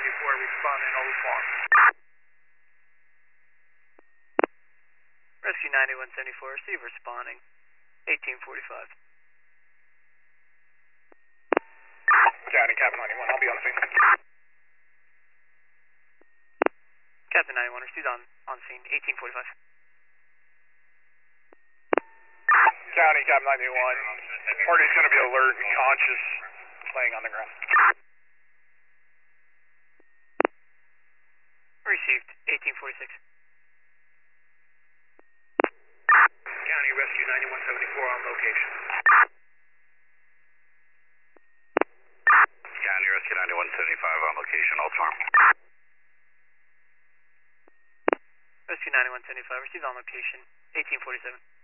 responding Old Farm. Rescue 9174, receive responding 1845. County, Captain 91, I'll be on the scene. Captain 91, received on scene 1845. County, Captain 91, party's going to be alert and conscious, laying on the ground. Received 1846. County, Rescue 9174 on location. County, Rescue 9175 on location, Old Farm. Rescue 9175, received on location 1847.